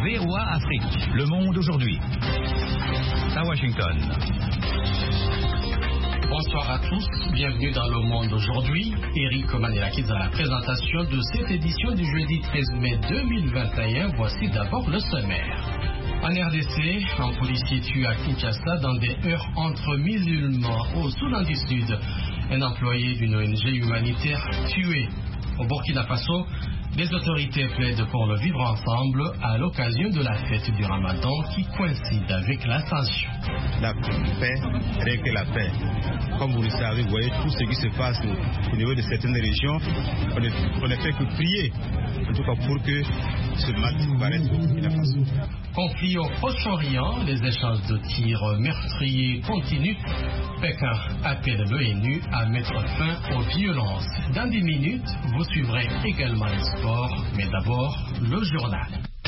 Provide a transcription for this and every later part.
VOA Afrique. Le monde aujourd'hui. À Washington. Bonsoir à tous, bienvenue dans Le Monde aujourd'hui. Eric Manelakis à la présentation de cette édition du jeudi 13 mai 2021. Voici d'abord le sommaire. En RDC, un policier tué à Kinshasa dans des heurts entre musulmans au Soudan du Sud. Un employé d'une ONG humanitaire tué. Au Burkina Faso, les autorités plaident pour le vivre ensemble à l'occasion de la fête du Ramadan qui coïncide avec l'Ascension. La paix, rien que la paix. Comme vous le savez, vous voyez tout ce qui se passe au niveau de certaines régions. On ne fait que prier, en tout cas pour que ce mal disparaisse au Burkina Faso. Conflit au Proche-Orient, les échanges de tirs meurtriers continuent. Pékin appelle l'ONU à mettre fin aux violences. Dans 10 minutes, vous suivrez également les sports, mais d'abord le journal.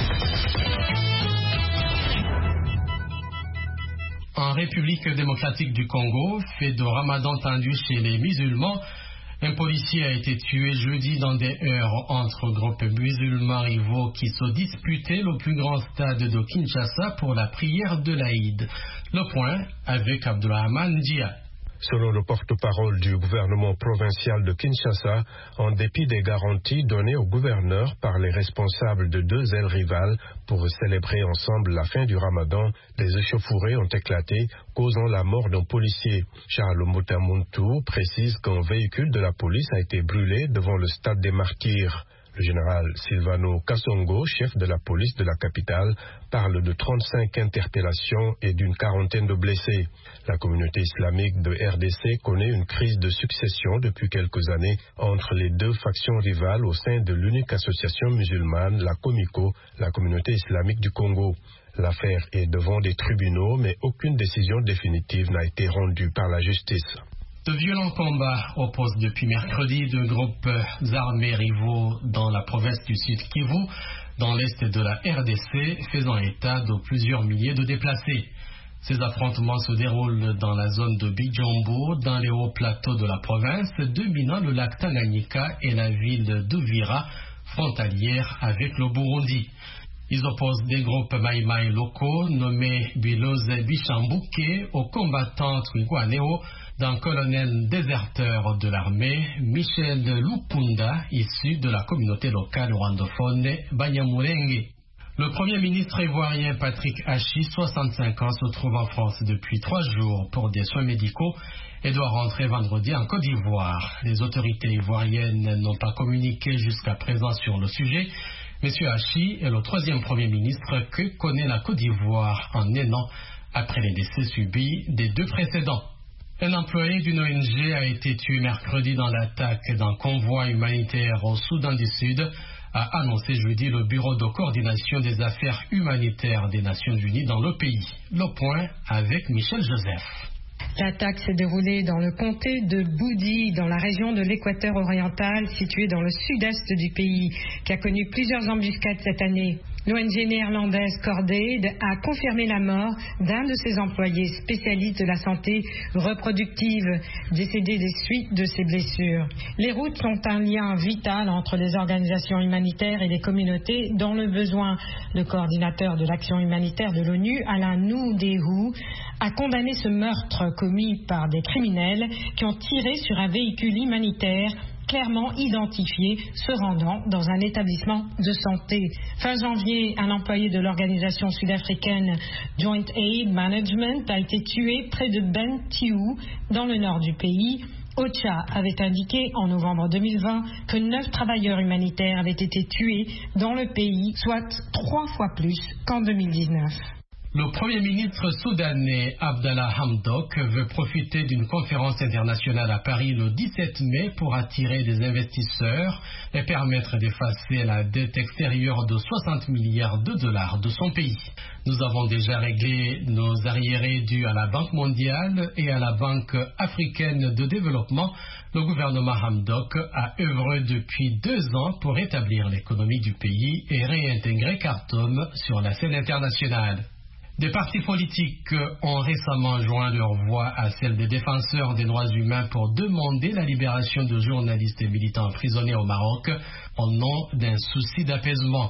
En République démocratique du Congo, fête de Ramadan tendue chez les musulmans, un policier a été tué jeudi dans des heurts entre groupes musulmans rivaux qui se disputaient le plus grand stade de Kinshasa pour la prière de l'Aïd. Le point avec Abdourahmane Dia. Selon le porte-parole du gouvernement provincial de Kinshasa, en dépit des garanties données au gouverneur par les responsables de deux ailes rivales pour célébrer ensemble la fin du Ramadan, des échauffourées ont éclaté, causant la mort d'un policier. Charles Moutamountou précise qu'un véhicule de la police a été brûlé devant le stade des Martyrs. Le général Silvano Kassongo, chef de la police de la capitale, parle de 35 interpellations et d'une quarantaine de blessés. La communauté islamique de RDC connaît une crise de succession depuis quelques années entre les deux factions rivales au sein de l'unique association musulmane, la Comico, la communauté islamique du Congo. L'affaire est devant des tribunaux, mais aucune décision définitive n'a été rendue par la justice. De violents combats opposent depuis mercredi deux groupes armés rivaux dans la province du Sud Kivu, dans l'est de la RDC, faisant état de plusieurs milliers de déplacés. Ces affrontements se déroulent dans la zone de Bijombo, dans les hauts plateaux de la province, dominant le lac Tanganyika et la ville d'Uvira, frontalière avec le Burundi. Ils opposent des groupes Maïmaï locaux nommés Biloze Bichambuke aux combattants Twigwaneo d'un colonel déserteur de l'armée, Michel Lupunda, issu de la communauté locale rwandophone Banyamulenge. Le Premier ministre ivoirien Patrick Hachi, 65 ans, se trouve en France depuis 3 jours pour des soins médicaux et doit rentrer vendredi en Côte d'Ivoire. Les autorités ivoiriennes n'ont pas communiqué jusqu'à présent sur le sujet. Monsieur Hachi est le 3e Premier ministre que connaît la Côte d'Ivoire en un an après les décès subis des 2 précédents. Un employé d'une ONG a été tué mercredi dans l'attaque d'un convoi humanitaire au Soudan du Sud, a annoncé jeudi le Bureau de coordination des affaires humanitaires des Nations Unies dans le pays. Le point avec Michel Joseph. L'attaque s'est déroulée dans le comté de Boudi, dans la région de l'Équateur oriental, située dans le sud-est du pays, qui a connu plusieurs embuscades cette année. L'ONG néerlandaise Cordaid a confirmé la mort d'un de ses employés spécialistes de la santé reproductive, décédé des suites de ses blessures. Les routes sont un lien vital entre les organisations humanitaires et les communautés dans le besoin. Le coordinateur de l'action humanitaire de l'ONU, Alain Noudehu, a condamné ce meurtre commis par des criminels qui ont tiré sur un véhicule humanitaire clairement identifié se rendant dans un établissement de santé. Fin janvier, un employé de l'organisation sud-africaine Joint Aid Management a été tué près de Bentiu, dans le nord du pays. OCHA avait indiqué en novembre 2020 que 9 travailleurs humanitaires avaient été tués dans le pays, soit 3 fois plus qu'en 2019. Le Premier ministre soudanais Abdallah Hamdok veut profiter d'une conférence internationale à Paris le 17 mai pour attirer des investisseurs et permettre d'effacer la dette extérieure de 60 milliards de dollars de son pays. Nous avons déjà réglé nos arriérés dus à la Banque mondiale et à la Banque africaine de développement. Le gouvernement Hamdok a œuvré depuis 2 ans pour rétablir l'économie du pays et réintégrer Khartoum sur la scène internationale. Des partis politiques ont récemment joint leur voix à celle des défenseurs des droits humains pour demander la libération de journalistes et militants emprisonnés au Maroc au nom d'un souci d'apaisement.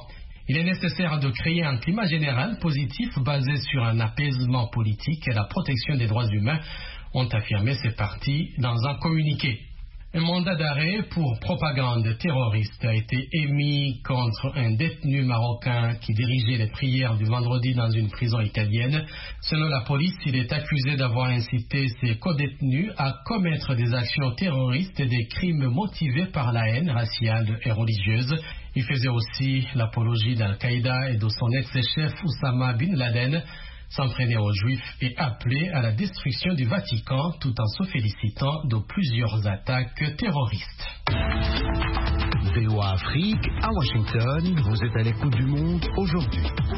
Il est nécessaire de créer un climat général positif basé sur un apaisement politique et la protection des droits humains, ont affirmé ces partis dans un communiqué. Un mandat d'arrêt pour propagande terroriste a été émis contre un détenu marocain qui dirigeait les prières du vendredi dans une prison italienne. Selon la police, il est accusé d'avoir incité ses codétenus à commettre des actions terroristes et des crimes motivés par la haine raciale et religieuse. Il faisait aussi l'apologie d'Al-Qaïda et de son ex-chef Oussama Bin Laden, s'en prenait aux Juifs et appelait à la destruction du Vatican tout en se félicitant de plusieurs attaques terroristes. VOA Afrique, à Washington, vous êtes à l'écoute du monde aujourd'hui.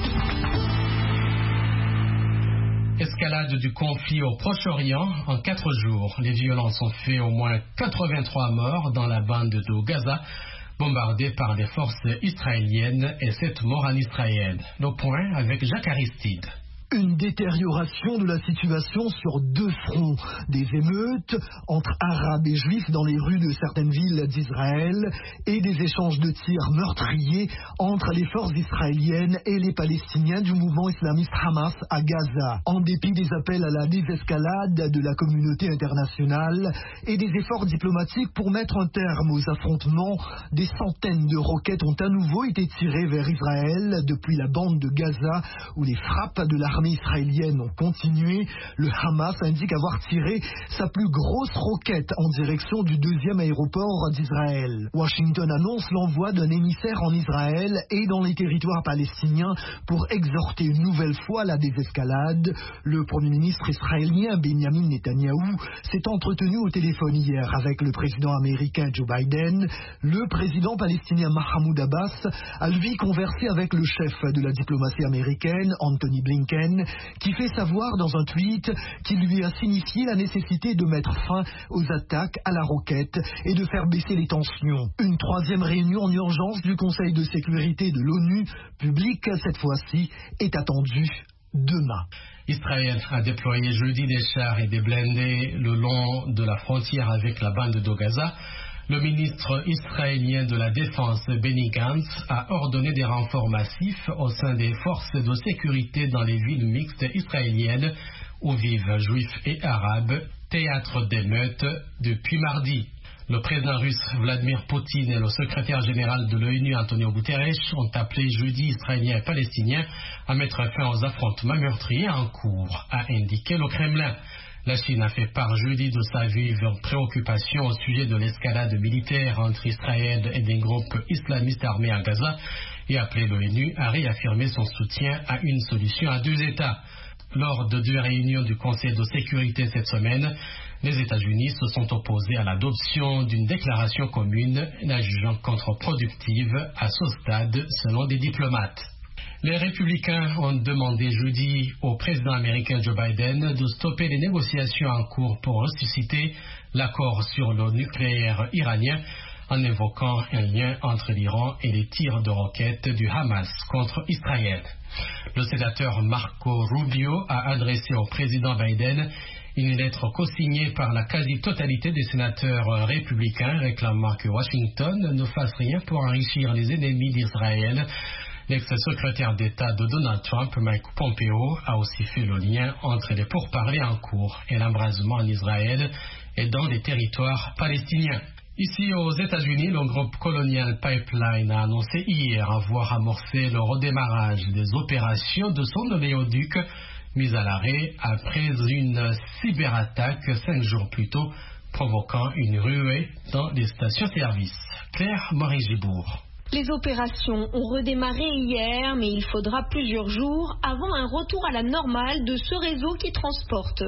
Escalade du conflit au Proche-Orient en 4 jours. Les violences ont fait au moins 83 morts dans la bande de Gaza, bombardée par les forces israéliennes, et 7 morts en Israël. Le point avec Jacques Aristide. Une détérioration de la situation sur 2 fronts. Des émeutes entre Arabes et Juifs dans les rues de certaines villes d'Israël et des échanges de tirs meurtriers entre les forces israéliennes et les Palestiniens du mouvement islamiste Hamas à Gaza. En dépit des appels à la désescalade de la communauté internationale et des efforts diplomatiques pour mettre un terme aux affrontements, des centaines de roquettes ont à nouveau été tirées vers Israël depuis la bande de Gaza où les frappes de l'armée israélienne ont continué. Le Hamas indique avoir tiré sa plus grosse roquette en direction du 2e aéroport d'Israël. Washington annonce l'envoi d'un émissaire en Israël et dans les territoires palestiniens pour exhorter une nouvelle fois la désescalade. Le premier ministre israélien Benjamin Netanyahou s'est entretenu au téléphone hier avec le président américain Joe Biden. Le président palestinien Mahmoud Abbas a lui conversé avec le chef de la diplomatie américaine Anthony Blinken, qui fait savoir dans un tweet qu'il lui a signifié la nécessité de mettre fin aux attaques à la roquette et de faire baisser les tensions. Une 3e réunion en urgence du Conseil de sécurité de l'ONU, publique cette fois-ci, est attendue demain. Israël a déployé jeudi des chars et des blindés le long de la frontière avec la bande de Gaza. Le ministre israélien de la Défense, Benny Gantz, a ordonné des renforts massifs au sein des forces de sécurité dans les villes mixtes israéliennes où vivent juifs et arabes, théâtre d'émeutes depuis mardi. Le président russe Vladimir Poutine et le secrétaire général de l'ONU Antonio Guterres ont appelé jeudi Israéliens et Palestiniens à mettre fin aux affrontements meurtriers en cours, a indiqué le Kremlin. La Chine a fait part jeudi de sa vive préoccupation au sujet de l'escalade militaire entre Israël et des groupes islamistes armés à Gaza et appelé l'ONU à réaffirmer son soutien à une solution à 2 États. Lors de 2 réunions du Conseil de sécurité cette semaine, les États-Unis se sont opposés à l'adoption d'une déclaration commune, la jugeant contre-productive à ce stade, selon des diplomates. Les républicains ont demandé jeudi au président américain Joe Biden de stopper les négociations en cours pour ressusciter l'accord sur le nucléaire iranien en évoquant un lien entre l'Iran et les tirs de roquettes du Hamas contre Israël. Le sénateur Marco Rubio a adressé au président Biden une lettre co-signée par la quasi-totalité des sénateurs républicains réclamant que Washington ne fasse rien pour enrichir les ennemis d'Israël. L'ex-secrétaire d'État de Donald Trump, Mike Pompeo, a aussi fait le lien entre les pourparlers en cours et l'embrasement en Israël et dans les territoires palestiniens. Ici aux États-Unis, le groupe Colonial Pipeline a annoncé hier avoir amorcé le redémarrage des opérations de son oléoduc mis à l'arrêt après une cyberattaque 5 jours plus tôt, provoquant une ruée dans les stations-service. Claire Marie-Gibourg. Les opérations ont redémarré hier, mais il faudra plusieurs jours avant un retour à la normale de ce réseau qui transporte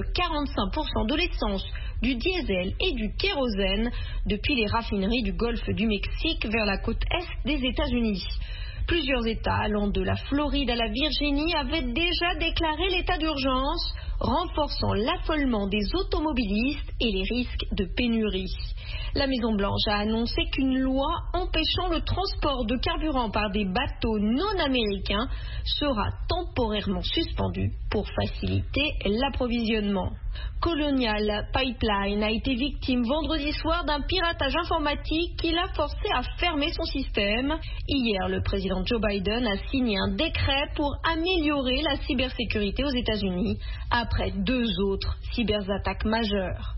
45% de l'essence, du diesel et du kérosène depuis les raffineries du golfe du Mexique vers la côte est des États-Unis. Plusieurs États, allant de la Floride à la Virginie, avaient déjà déclaré l'état d'urgence, renforçant l'affolement des automobilistes et les risques de pénurie. La Maison-Blanche a annoncé qu'une loi empêchant le transport de carburant par des bateaux non américains sera temporairement suspendue pour faciliter l'approvisionnement. Colonial Pipeline a été victime vendredi soir d'un piratage informatique qui l'a forcé à fermer son système. Hier, le président Joe Biden a signé un décret pour améliorer la cybersécurité aux États-Unis après 2 autres cyberattaques majeures.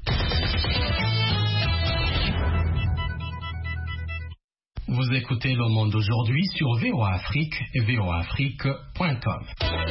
Vous écoutez Le Monde aujourd'hui sur VOA Afrique et voaafrique.com.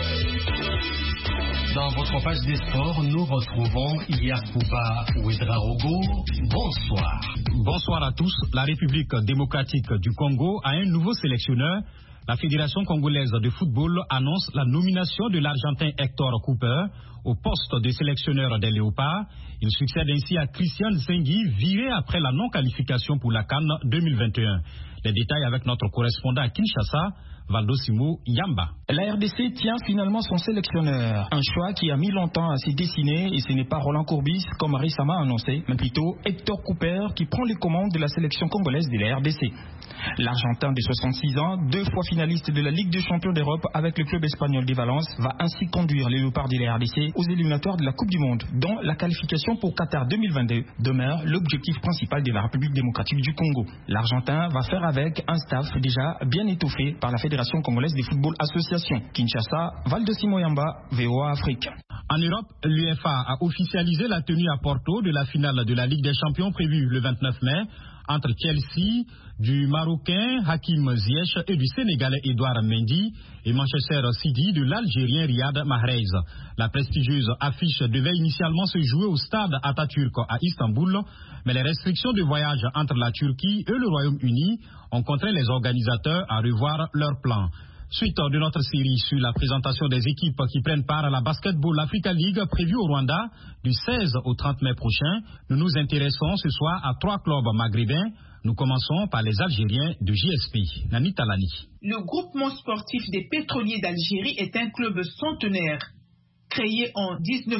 Dans votre page des sports, nous retrouvons Yacouba Ouedraogo. Bonsoir. Bonsoir à tous. La République démocratique du Congo a un nouveau sélectionneur. La Fédération congolaise de football annonce la nomination de l'Argentin Hector Cooper au poste de sélectionneur des Léopards. Il succède ainsi à Christian Zenghi, viré après la non-qualification pour la CAN 2021. Les détails avec notre correspondant à Kinshasa, Valdosimo Yamba. La RDC tient finalement son sélectionneur. Un choix qui a mis longtemps à se dessiner et ce n'est pas Roland Courbis comme récemment annoncé, mais plutôt Hector Cooper qui prend les commandes de la sélection congolaise de la RDC. L'Argentin de 66 ans, 2 fois finaliste de la Ligue des champions d'Europe avec le club espagnol de Valence, va ainsi conduire les Léopards de la RDC aux éliminatoires de la Coupe du Monde, dont la qualification pour Qatar 2022 demeure l'objectif principal de la République démocratique du Congo. L'Argentin va faire avec un staff déjà bien étoffé par la Fédération congolaise de football association. Kinshasa, Valdosimo Yamba, VOA Afrique. En Europe, l'UEFA a officialisé la tenue à Porto de la finale de la Ligue des champions prévue le 29 mai entre Chelsea, du Marocain Hakim Ziyech et du Sénégalais Edouard Mendy et Manchester City de l'Algérien Riyad Mahrez. La prestigieuse affiche devait initialement se jouer au stade Atatürk à Istanbul, mais les restrictions de voyage entre la Turquie et le Royaume-Uni ont contraint les organisateurs à revoir leurs plans. Suite de notre série sur la présentation des équipes qui prennent part à la Basketball Africa League prévue au Rwanda du 16 au 30 mai prochain, nous nous intéressons ce soir à 3 clubs maghrébins. Nous commençons par les Algériens de JSP. Nani Talani. Le groupement sportif des pétroliers d'Algérie est un club centenaire. Créé en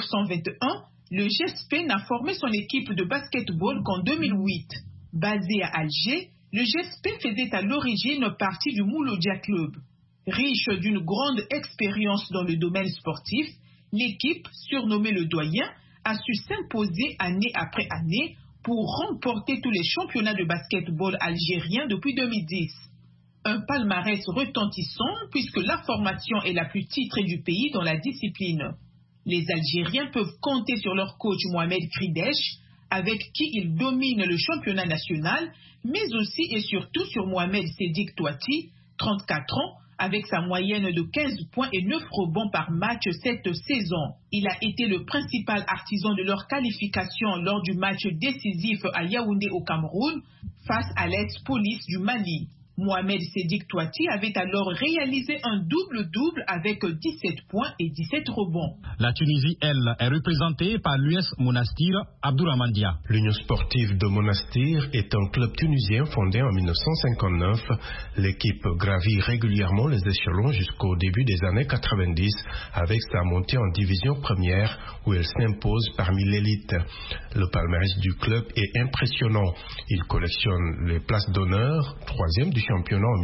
1921, le GSP n'a formé son équipe de basketball qu'en 2008. Basé à Alger, le GSP faisait à l'origine partie du Mouloudia Club. Riche d'une grande expérience dans le domaine sportif, l'équipe, surnommée le Doyen, a su s'imposer année après année pour remporter tous les championnats de basketball algériens depuis 2010. Un palmarès retentissant puisque la formation est la plus titrée du pays dans la discipline. Les Algériens peuvent compter sur leur coach Mohamed Kridesh, avec qui ils dominent le championnat national, mais aussi et surtout sur Mohamed Sédik Touati, 34 ans, avec sa moyenne de 15 points et 9 rebonds par match cette saison. Il a été le principal artisan de leur qualification lors du match décisif à Yaoundé au Cameroun face à l'ex-police du Mali. Mohamed Sédik Touati avait alors réalisé un double-double avec 17 points et 17 rebonds. La Tunisie, elle, est représentée par l'US Monastir Abdourahmane Dia. L'Union sportive de Monastir est un club tunisien fondé en 1959. L'équipe gravit régulièrement les échelons jusqu'au début des années 90 avec sa montée en division première où elle s'impose parmi l'élite. Le palmarès du club est impressionnant. Il collectionne les places d'honneur, 3e du championnat en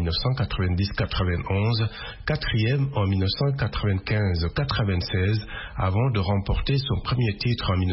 1990-91, 4e en 1995-96, avant de remporter son premier titre en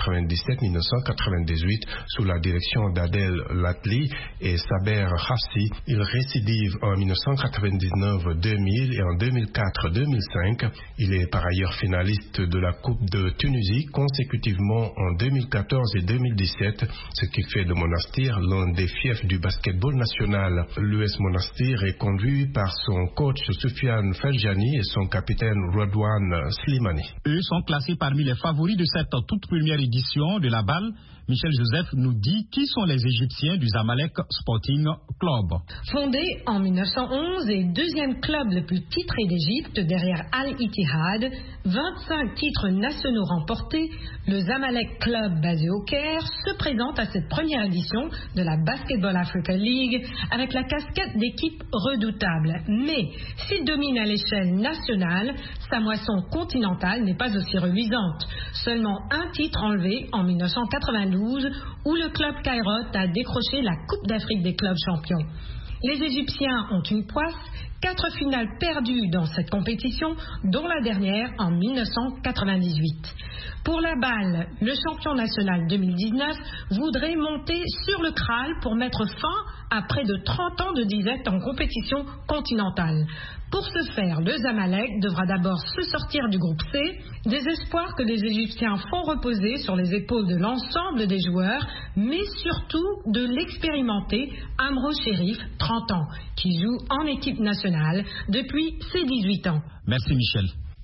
1997-1998 sous la direction d'Adel Latli et Saber Hafsi. Il récidive en 1999-2000 et en 2004-2005. Il est par ailleurs finaliste de la Coupe de Tunisie consécutivement en 2014 et 2017, ce qui fait de Monastir l'un des fiefs du basketball national. L'US Monastir est conduit par son coach Soufiane Ferjani et son capitaine Radwan Slimani. Eux sont classés parmi les favoris de cette toute première édition de la balle. Michel Joseph nous dit qui sont les Égyptiens du Zamalek Sporting Club. Fondé en 1911 et deuxième club le plus titré d'Égypte derrière Al-Ittihad, 25 titres nationaux remportés, le Zamalek Club basé au Caire se présente à cette première édition de la Basketball Africa League avec la casquette d'équipe redoutable. Mais s'il domine à l'échelle nationale, sa moisson continentale n'est pas aussi reluisante. Seulement un titre enlevé en 1989 92 où le club Kairote a décroché la Coupe d'Afrique des clubs champions. Les Égyptiens ont une poisse, 4 finales perdues dans cette compétition, dont la dernière en 1998. Pour la balle, le champion national 2019 voudrait monter sur le Kral pour mettre fin à près de 30 ans de disette en compétition continentale. Pour ce faire, le Zamalek devra d'abord se sortir du groupe C, des espoirs que les Égyptiens font reposer sur les épaules de l'ensemble des joueurs, mais surtout de l'expérimenté Amro Sherif, 30 ans, qui joue en équipe nationale depuis ses 18 ans. Merci Michel.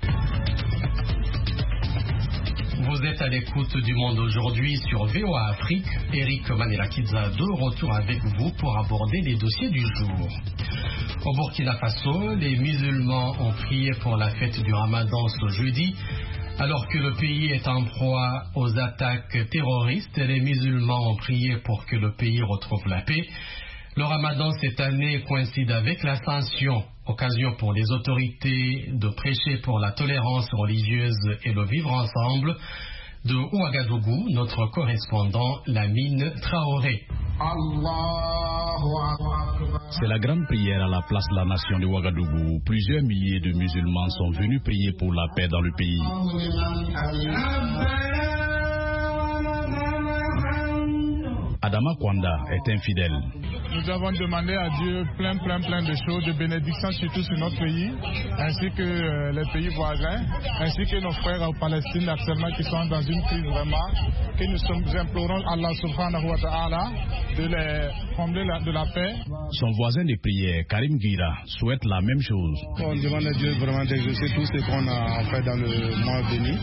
Vous êtes à l'écoute du Monde aujourd'hui sur VOA Afrique. Eric Manela-Kidza de retour avec vous pour aborder les dossiers du jour. Au Burkina Faso, les musulmans ont prié pour la fête du Ramadan ce jeudi. Alors que le pays est en proie aux attaques terroristes, les musulmans ont prié pour que le pays retrouve la paix. Le Ramadan cette année coïncide avec l'Ascension, occasion pour les autorités de prêcher pour la tolérance religieuse et le vivre ensemble. De Ouagadougou, notre correspondant Lamine Traoré. C'est la grande prière à la place de la nation de Ouagadougou. Plusieurs milliers de musulmans sont venus prier pour la paix dans le pays. Adama Kwanda est infidèle. Nous avons demandé à Dieu plein de choses, de bénédictions surtout sur notre pays, ainsi que les pays voisins, ainsi que nos frères en Palestine actuellement qui sont dans une crise vraiment, que nous implorons Allah subhanahu wa ta'ala de les combler de la paix. Son voisin de prière, Karim Guira, souhaite la même chose. On demande à Dieu vraiment d'exaucer tout ce qu'on a fait dans le mois béni.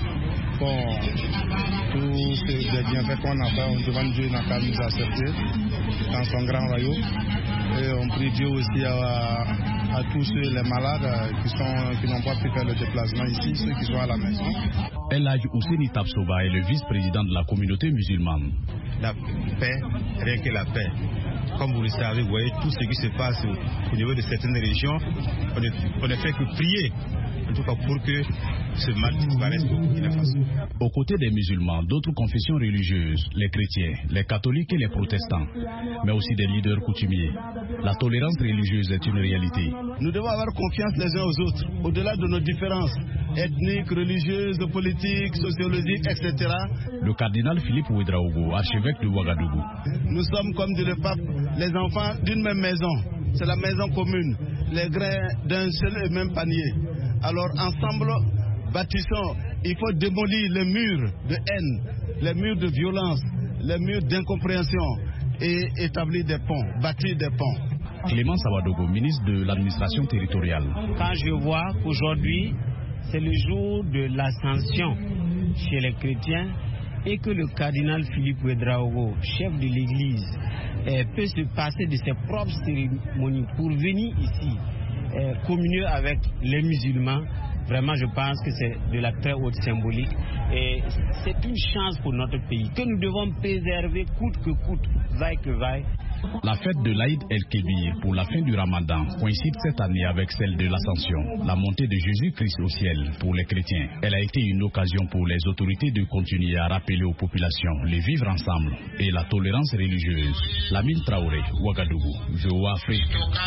Tous ces bienfaits qu'on a fait, on demande Dieu n'a qu'à nous accepter dans son grand royaume. Et on prie Dieu aussi à tous ceux, les malades qui n'ont pas pu faire le déplacement ici, ceux qui sont à la maison. El Hadj Ouseni Tapsoba est le vice-président de la communauté musulmane. La paix, rien que la paix. Comme vous le savez, vous voyez tout ce qui se passe au niveau de certaines régions. On ne fait que prier, en tout cas pour que ce mal disparaisse au Burkina Faso. Aux côtés des musulmans, d'autres confessions religieuses, les chrétiens, les catholiques et les protestants, mais aussi des leaders coutumiers. La tolérance religieuse est une réalité. Nous devons avoir confiance les uns aux autres, au-delà de nos différences ethniques, religieuses, politiques, sociologiques, etc. Le cardinal Philippe Ouedraogo, archevêque de Ouagadougou. Nous sommes, comme dit le pape, les enfants d'une même maison. C'est la maison commune, les grains d'un seul et même panier. Alors ensemble, bâtissons. Il faut démolir les murs de haine, les murs de violence, les murs d'incompréhension et établir des ponts, bâtir des ponts. Clément Sawadogo, ministre de l'administration territoriale. Quand je vois qu'aujourd'hui, c'est le jour de l'ascension chez les chrétiens et que le cardinal Philippe Ouedraogo, chef de l'église, peut se passer de ses propres cérémonies pour venir ici communier avec les musulmans, vraiment je pense que c'est de la très haute symbolique et c'est une chance pour notre pays que nous devons préserver coûte que coûte, vaille que vaille. La fête de l'Aïd el-Kébir pour la fin du Ramadan coïncide cette année avec celle de l'Ascension, la montée de Jésus-Christ au ciel pour les chrétiens. Elle a été une occasion pour les autorités de continuer à rappeler aux populations les vivre ensemble et la tolérance religieuse. Lamine Traoré, Ouagadougou, VOA Afrique.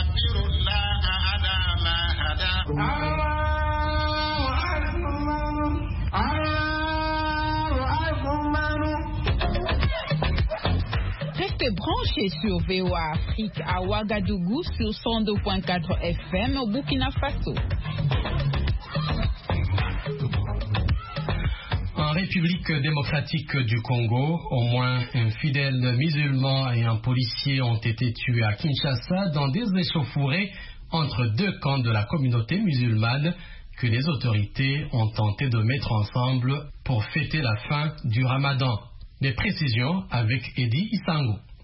Restez branchés sur VOA Afrique à Ouagadougou sur 102.4 FM au Burkina Faso. En République démocratique du Congo, au moins un fidèle musulman et un policier ont été tués à Kinshasa dans des échauffourées entre deux camps de la communauté musulmane que les autorités ont tenté de mettre ensemble pour fêter la fin du Ramadan. Des précisions avec Eddie Isango.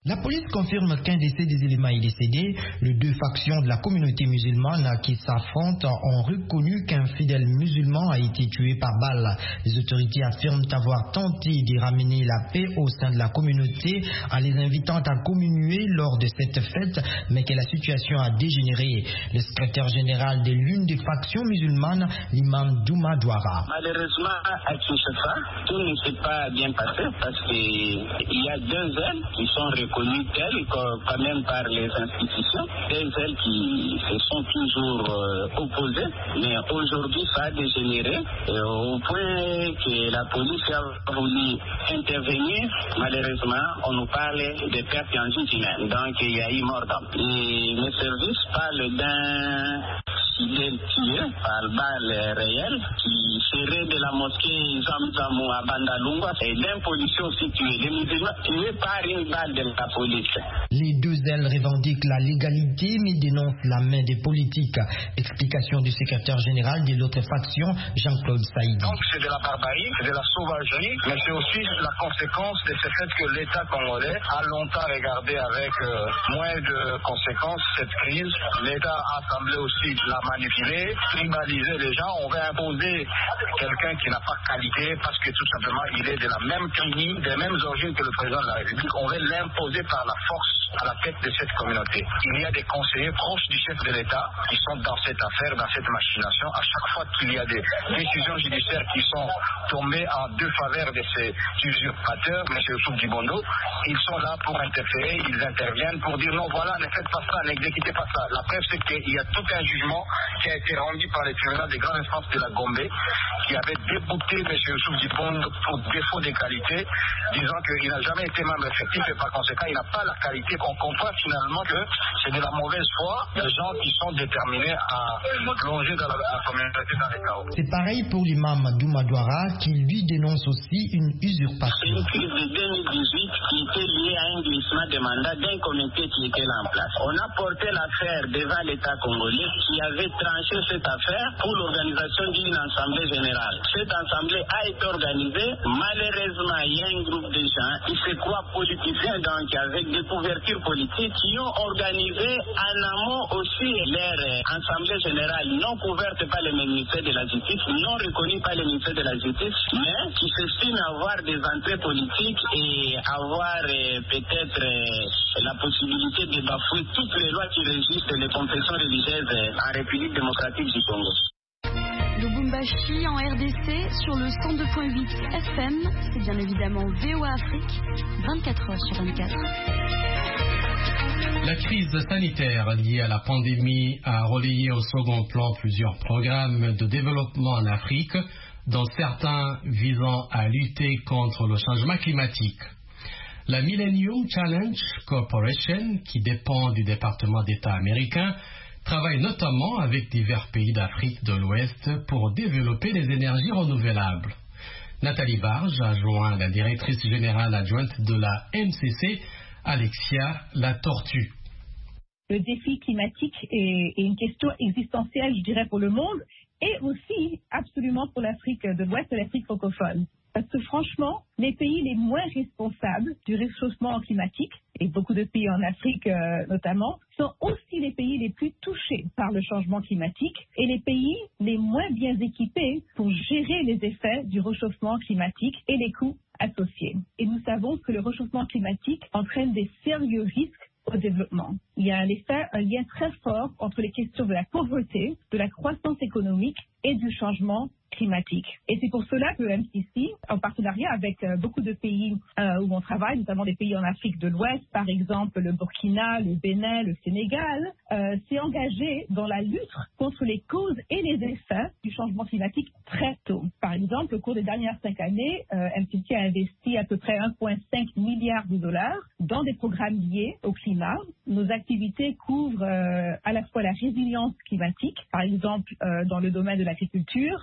La police confirme qu'un des éléments est décédé. Les deux factions de la communauté musulmane qui s'affrontent ont reconnu qu'un fidèle musulman a été tué par balle. Les autorités affirment avoir tenté de ramener la paix au sein de la communauté en les invitant à communier lors de cette fête, mais que la situation a dégénéré. Le secrétaire général de l'une des factions musulmanes, l'imam Douma Douara. Malheureusement, à Kinshasa, tout ne s'est pas bien passé parce qu'il y a 2 ailes qui sont reconnues telles, quand même par les institutions, 2 ailes qui se sont toujours opposées, mais aujourd'hui ça a dégénéré au point que la police a voulu intervenir. Malheureusement, on nous parle de pertes en vie humaine, donc il y a eu mort d'homme. Et mes services parlent d'un fidèle tué par balle réelle qui serait de la mosquée Zamzamou à Bandalungwa et d'un policier aussi tué. Les musulmans tués par une balle de la police. Les 2 ailes revendiquent la légalité mais dénoncent la main des politiques. Explication du secrétaire général de l'autre faction, Jean-Claude Saïdi. Donc c'est de la barbarie, c'est de la sauvagerie, mais c'est aussi la conséquence de ce fait que l'État congolais a longtemps regardé avec moins de conséquences cette crise. L'État a semblé aussi la manipuler, tribaliser les gens. On va imposer quelqu'un qui n'a pas qualité parce que tout simplement il est de la même tribu, des mêmes origines que le président de la République. On va l'imposer par la force à la tête de cette communauté. Il y a des conseillers proches du chef de l'État qui sont dans cette affaire, dans cette machination. À chaque fois qu'il y a des décisions judiciaires qui sont tombées en défaveur de ces usurpateurs, M. Youssouf Dibondo, ils sont là pour interférer, ils interviennent pour dire non, voilà, ne faites pas ça, n'exécutez pas ça. La preuve, c'est qu'il y a tout un jugement qui a été rendu par les tribunaux des grandes instances de la Gombe qui avait débouté M. Youssouf Dibondo pour défaut de qualité, disant qu'il n'a jamais été membre effectif et par conséquent, il n'a pas la qualité. On comprend finalement que c'est de la mauvaise foi des gens qui sont déterminés à plonger dans la communauté dans les chaos. C'est pareil pour l'imam Douma Douara qui lui dénonce aussi une usurpation. C'est une crise de 2018 qui était liée à un glissement de mandat d'un comité qui était là en place. On a porté l'affaire devant l'État congolais qui avait tranché cette affaire pour l'organisation d'une assemblée générale. Cette assemblée a été organisée. Malheureusement, il y a un groupe de gens qui se croient politiciens, donc avec des couvertures politiques, qui ont organisé en amont aussi leur assemblée générale non couverte par le ministère de la Justice, non reconnue par le ministère de la Justice, mais qui s'estiment avoir des entrées politiques et avoir peut-être la possibilité de bafouer toutes les lois qui régissent les confessions religieuses en République démocratique du Congo. Lubumbashi en RDC sur le 102.8 FM, c'est bien évidemment VOA Afrique, 24h sur 24. La crise sanitaire liée à la pandémie a relayé au second plan plusieurs programmes de développement en Afrique, dont certains visant à lutter contre le changement climatique. La Millennium Challenge Corporation, qui dépend du département d'État américain, travaille notamment avec divers pays d'Afrique de l'Ouest pour développer les énergies renouvelables. Nathalie Barge a joint la directrice générale adjointe de la MCC, Alexia Latortue. Le défi climatique est une question existentielle, je dirais, pour le monde et aussi absolument pour l'Afrique de l'Ouest et l'Afrique francophone. Parce que franchement, les pays les moins responsables du réchauffement climatique, et beaucoup de pays en Afrique notamment, sont aussi les pays les plus touchés par le changement climatique et les pays les moins bien équipés pour gérer les effets du réchauffement climatique et les coûts associés. Et nous savons que le réchauffement climatique entraîne des sérieux risques au développement. Il y a en effet un lien très fort entre les questions de la pauvreté, de la croissance économique et du changement climatique. Et c'est pour cela que le MCC, en partenariat avec beaucoup de pays où on travaille, notamment des pays en Afrique de l'Ouest, par exemple le Burkina, le Bénin, le Sénégal, s'est engagé dans la lutte contre les causes et les effets du changement climatique très tôt. Par exemple, au cours des dernières 5 années, MCC a investi à peu près 1,5 milliard de dollars dans des programmes liés au climat. Nos activités couvrent à la fois la résilience climatique, par exemple dans le domaine de l'agriculture, l'adaptation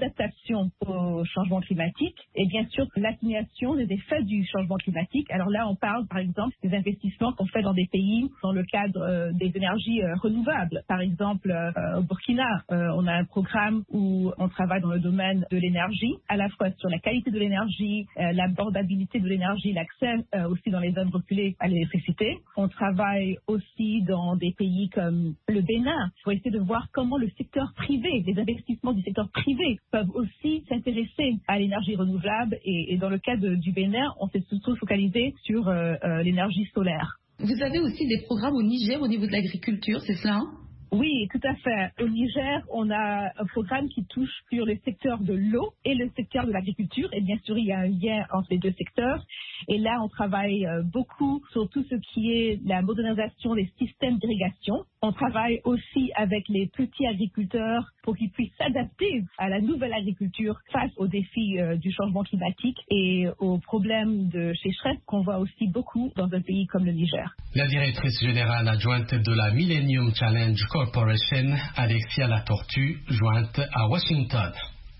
l'adaptation au changement climatique et bien sûr l'atténuation des effets du changement climatique. Alors là, on parle par exemple des investissements qu'on fait dans des pays dans le cadre des énergies renouvelables. Par exemple, au Burkina, on a un programme où on travaille dans le domaine de l'énergie, à la fois sur la qualité de l'énergie, l'abordabilité de l'énergie, l'accès aussi dans les zones reculées à l'électricité. On travaille aussi dans des pays comme le Bénin pour essayer de voir comment le secteur privé, les investissements du secteur privé peuvent aussi s'intéresser à l'énergie renouvelable. Et dans le cas du Bénin, on s'est surtout focalisé sur l'énergie solaire. Vous avez aussi des programmes au Niger au niveau de l'agriculture, c'est cela, hein? Oui, tout à fait. Au Niger, on a un programme qui touche sur le secteur de l'eau et le secteur de l'agriculture. Et bien sûr, il y a un lien entre les deux secteurs. Et là, on travaille beaucoup sur tout ce qui est la modernisation des systèmes d'irrigation. On travaille aussi avec les petits agriculteurs pour qu'ils puissent s'adapter à la nouvelle agriculture face aux défis du changement climatique et aux problèmes de sécheresse qu'on voit aussi beaucoup dans un pays comme le Niger. La directrice générale adjointe de la Millennium Challenge Corporation, Alexia Latortue, jointe à Washington.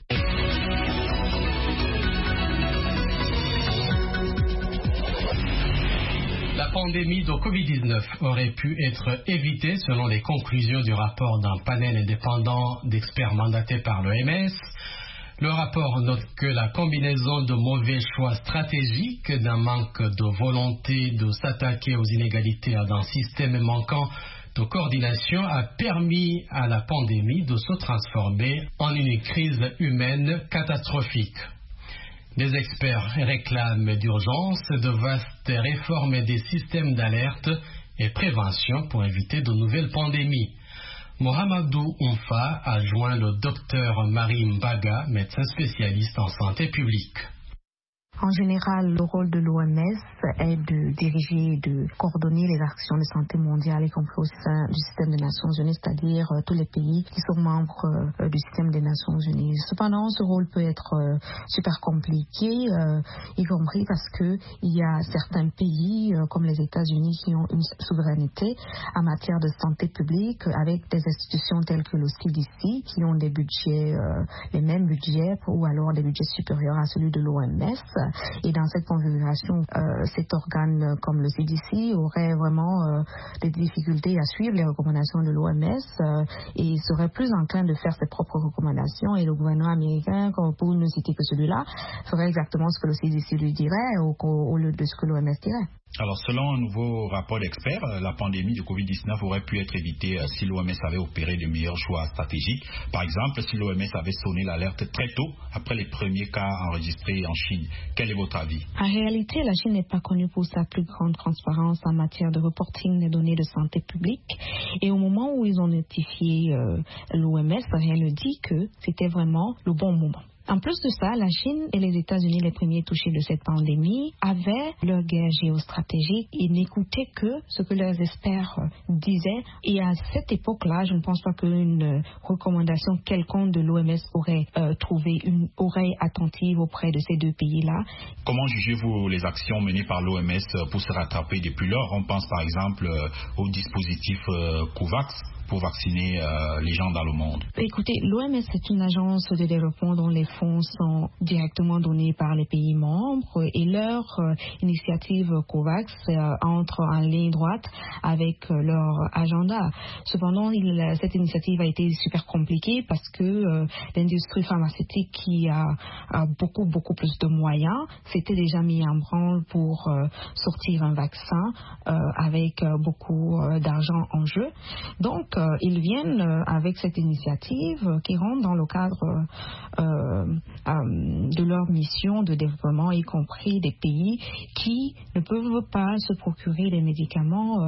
La pandémie de Covid-19 aurait pu être évitée selon les conclusions du rapport d'un panel indépendant d'experts mandatés par l'OMS. Le rapport note que la combinaison de mauvais choix stratégiques, d'un manque de volonté de s'attaquer aux inégalités et d'un système manquant de coordination a permis à la pandémie de se transformer en une crise humaine catastrophique. Les experts réclament d'urgence de vastes réformes des systèmes d'alerte et prévention pour éviter de nouvelles pandémies. Mohamedou Oumfa a joint le docteur Marie Mbaga, médecin spécialiste en santé publique. En général, le rôle de l'OMS est de diriger et de coordonner les actions de santé mondiale, y compris au sein du système des Nations Unies, c'est-à-dire tous les pays qui sont membres du système des Nations Unies. Cependant, ce rôle peut être super compliqué, y compris parce que il y a certains pays, comme les États-Unis, qui ont une souveraineté en matière de santé publique, avec des institutions telles que le CDC, qui ont des budgets, les mêmes budgets, ou alors des budgets supérieurs à celui de l'OMS. Et dans cette configuration, cet organe comme le CDC aurait vraiment des difficultés à suivre les recommandations de l'OMS et serait plus enclin de faire ses propres recommandations. Et le gouvernement américain, pour ne citer que celui-là, ferait exactement ce que le CDC lui dirait au lieu de ce que l'OMS dirait. Alors, selon un nouveau rapport d'experts, la pandémie de Covid-19 aurait pu être évitée si l'OMS avait opéré de meilleurs choix stratégiques. Par exemple, si l'OMS avait sonné l'alerte très tôt, après les premiers cas enregistrés en Chine. Quel est votre avis? En réalité, la Chine n'est pas connue pour sa plus grande transparence en matière de reporting des données de santé publique. Et au moment où ils ont notifié l'OMS, rien ne dit que c'était vraiment le bon moment. En plus de ça, la Chine et les États-Unis, les premiers touchés de cette pandémie, avaient leur guerre géostratégique et n'écoutaient que ce que leurs experts disaient. Et à cette époque-là, je ne pense pas qu'une recommandation quelconque de l'OMS aurait trouvé une oreille attentive auprès de ces deux pays-là. Comment jugez-vous les actions menées par l'OMS pour se rattraper depuis lors? On pense par exemple au dispositif COVAX pour vacciner les gens dans le monde. Écoutez, l'OMS est une agence de développement dont les fonds sont directement donnés par les pays membres et leur initiative COVAX entre en ligne droite avec leur agenda. Cependant, cette initiative a été super compliquée parce que l'industrie pharmaceutique qui a beaucoup plus de moyens s'était déjà mis en branle pour sortir un vaccin avec beaucoup d'argent en jeu. Donc, ils viennent avec cette initiative qui rentre dans le cadre de leur mission de développement, y compris des pays qui ne peuvent pas se procurer des médicaments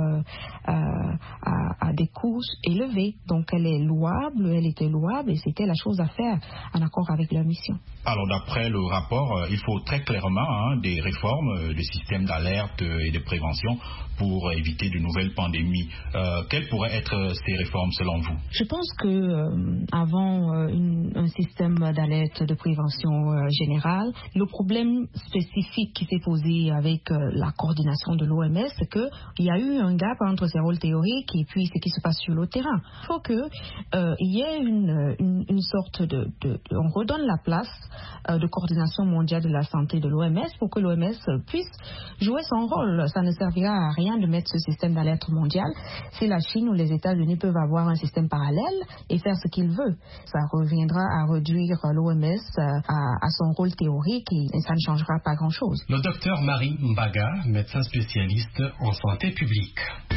à des coûts élevés. Donc elle était louable et c'était la chose à faire en accord avec leur mission. Alors d'après le rapport, il faut très clairement des réformes des systèmes d'alerte et de prévention pour éviter de nouvelles pandémies. Quelles pourraient être ces réformes selon vous? Je pense que avant un système d'alerte de prévention générale. Le problème spécifique qui s'est posé avec la coordination de l'OMS, c'est qu'il y a eu un gap entre ces rôles théoriques et puis ce qui se passe sur le terrain. Il faut qu'il y ait une sorte on redonne la place de coordination mondiale de la santé de l'OMS pour que l'OMS puisse jouer son rôle. Ça ne servira à rien de mettre ce système d'alerte mondiale si la Chine ou les États-Unis peuvent avoir un système parallèle et faire ce qu'ils veulent. Ça reviendra à réduire l'OMS à son rôle théorique et ça ne changera pas grand-chose. Le docteur Marie Mbaga, médecin spécialiste en santé publique.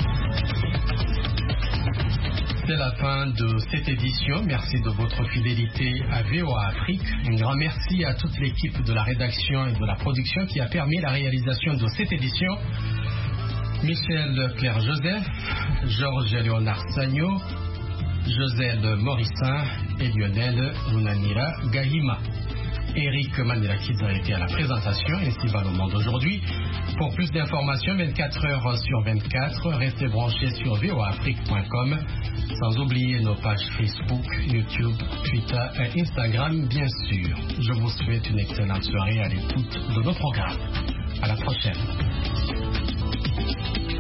C'est la fin de cette édition. Merci de votre fidélité à VOA Afrique. Un grand merci à toute l'équipe de la rédaction et de la production qui a permis la réalisation de cette édition. Michel Claire-Joseph, Georges Léonard Sagno, Joselle Morissin et Lionel Runanira Gahima. Eric Manilakidze a été à la présentation. Ainsi va le monde aujourd'hui. Pour plus d'informations, 24 heures sur 24, restez branchés sur voafrique.com. Sans oublier nos pages Facebook, YouTube, Twitter et Instagram, bien sûr. Je vous souhaite une excellente soirée à l'écoute de nos programmes. À la prochaine.